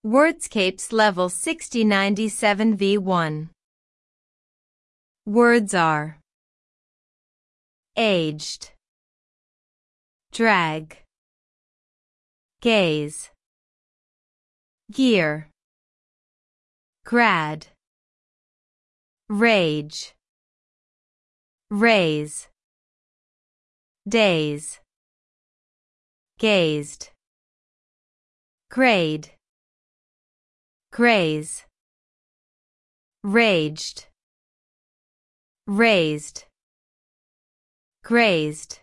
Wordscapes Level 6097 V1. Words are aged, drag, gaze, gear, grad, rage, raise, days, gazed, grade, graze, raged, raised, grazed.